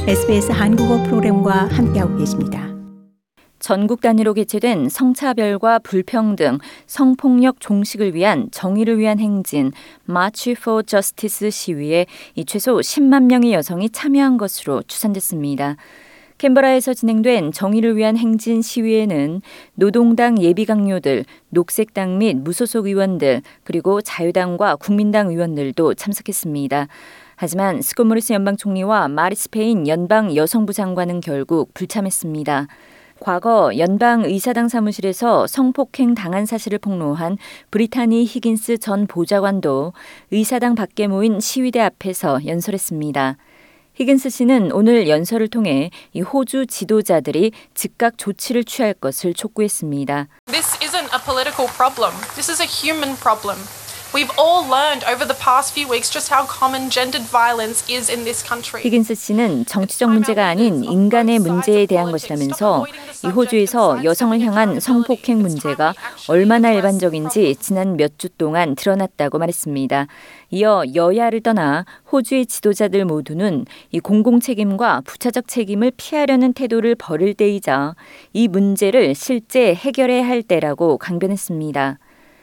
SBS 한국어 프로그램과 함께하고 계십니다. 전국 단위로 개최된 성차별과 불평등, 성폭력 종식을 위한 정의를 위한 행진 March for Justice 시위에 최소 10만 명의 여성이 참여한 것으로 추산됐습니다. 캔버라에서 진행된 정의를 위한 행진 시위에는 노동당 예비강요들, 녹색당 및 무소속 의원들, 그리고 자유당과 국민당 의원들도 참석했습니다. 하지만 스콧 모리슨 연방 총리와 마리스 페인 연방 여성부 장관은 결국 불참했습니다. 과거 연방 의사당 사무실에서 성폭행 당한 사실을 폭로한 브리타니 히긴스 전 보좌관도 의사당 밖에 모인 시위대 앞에서 연설했습니다. 히긴스 씨는 오늘 연설을 통해 이 호주 지도자들이 즉각 조치를 취할 것을 촉구했습니다. This isn't a political problem. This is a human problem. We've all learned over the past few weeks just how common gendered violence is in this country. 히긴스 씨는 정치적 문제가 아닌 인간의 문제에 대한 것이라면서 이 호주에서 여성을 향한 성폭행 문제가 얼마나 일반적인지 지난 몇 주 동안 드러났다고 말했습니다. 이어 여야를 떠나 호주의 지도자들 모두는 이 공공 책임과 부차적 책임을 피하려는 태도를 버릴 때이자 이 문제를 실제 해결해야 할 때라고 강변했습니다.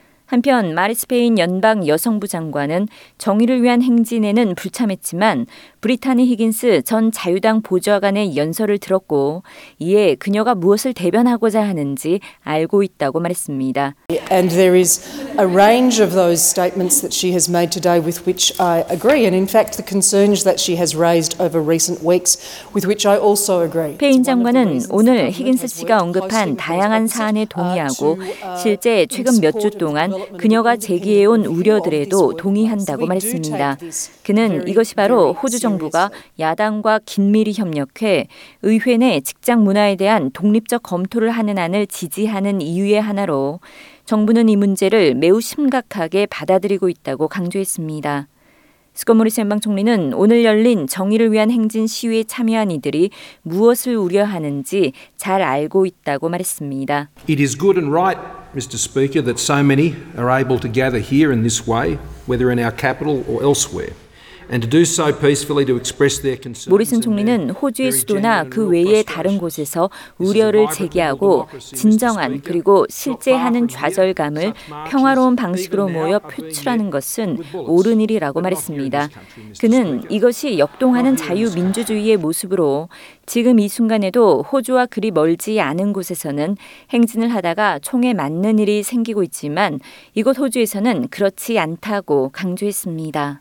한편 마리스 페인 연방 여성부 장관은 정의를 위한 행진에는 불참했지만 브리타니 히긴스 전 자유당 보좌관의 연설을 들었고 이에 그녀가 무엇을 대변하고자 하는지 알고 있다고 말했습니다. And there is a range of those statements that she has made today with which I agree, and in fact the concerns that she has raised over recent weeks with which I also agree. 페인 장관은 오늘 히긴스 씨가 언급한 다양한 사안에 동의하고 실제 최근 몇 주 동안 그녀가 제기해온 우려들에도 동의한다고 말했습니다. 그는 이것이 바로 호주 정부가 야당과 긴밀히 협력해 의회 내 직장 문화에 대한 독립적 검토를 하는 안을 지지하는 이유의 하나로 정부는 이 문제를 매우 심각하게 받아들이고 있다고 강조했습니다. 스콧 모리슨 연방 총리는 오늘 열린 정의를 위한 행진 시위에 참여한 이들이 무엇을 우려하는지 잘 알고 있다고 말했습니다. It is good and right, Mr. Speaker, that so many are able to gather here in this way, whether in our capital or elsewhere. And to do so peacefully to express their concerns. 모리슨 총리는 호주의 수도나 그 외의 다른 곳에서 우려를 제기하고 진정한 그리고 실제하는 좌절감을 평화로운 방식으로 모여 표출하는 것은 옳은 일이라고 말했습니다. 그는 이것이 역동하는 자유민주주의의 모습으로 지금 이 순간에도 호주와 그리 멀지 않은 곳에서는 행진을 하다가 총에 맞는 일이 생기고 있지만 이곳 호주에서는 그렇지 않다고 강조했습니다.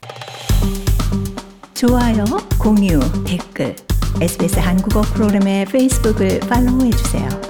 좋아요, 공유, 댓글, SBS 한국어 프로그램의 페이스북을 팔로우해주세요.